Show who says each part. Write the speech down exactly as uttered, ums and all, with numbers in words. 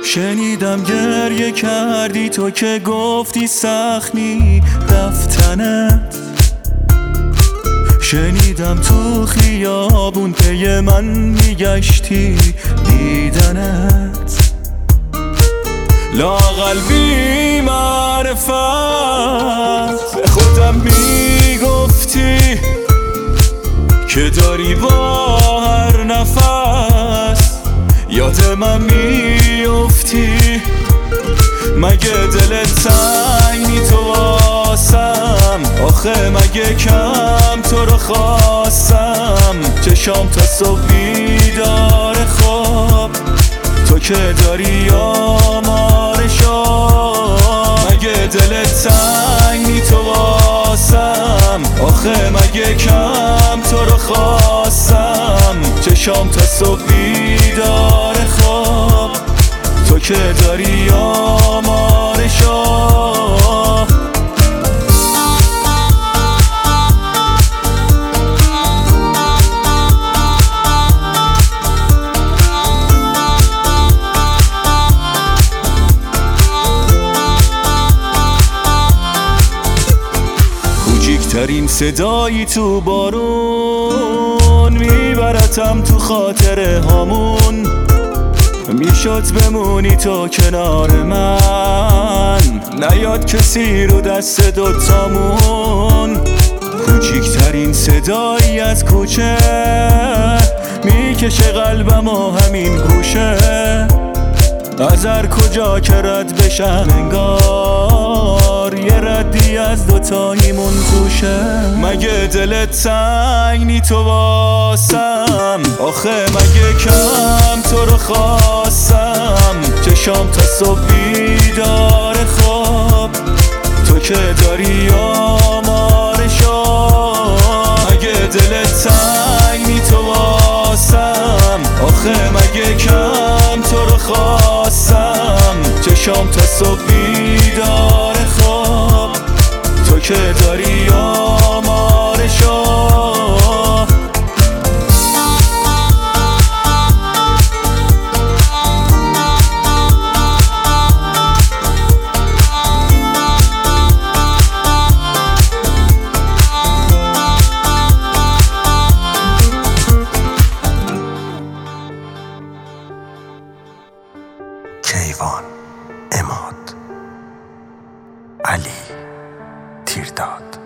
Speaker 1: شنیدم گریه کردی تو که گفتی سخت نی رفتنت. شنیدم تو خیابون پی من میگشتی دیدنت. لااقل بی معرفت به خودم میگفتی که داری با هر نفس یاد من میفتی. مگه دلت تنگ نی تو واسم؟ آخه مگه کم تو رو خواستم؟ چشام تا صبح بیدار خواب تو که داری آمارشا. مگه دلت تنگ نی تو واسم؟ آخه مگه کم تو رو خواستم؟ چشام تا صبح بیدار خواب تو که داری آمارشا. کوچیکترین صدایی تو بارون میبرتم تو خاطره هامون. میشد بمونی تو کنار من، نیاد کسی رو دست دوتامون. کوچیکترین صدایی از کوچه میکشه قلبم و همین گوشه. از هر کجا که رد بشم انگار یه ردی از دوتاییمون توشه. مگه دلت تنگ نی تو واسم؟ آخه مگه کم تو رو خواستم؟ چشام تا صبح بیدار خواب تو که داری آمارشا. مگه دلت تنگ نی تو واسم؟ آخه مگه کم تو رو خواستم؟ چشام تا صبح بیدار خواب تو که داری آمارشا.
Speaker 2: کیوان، عماد، علی، تیرداد.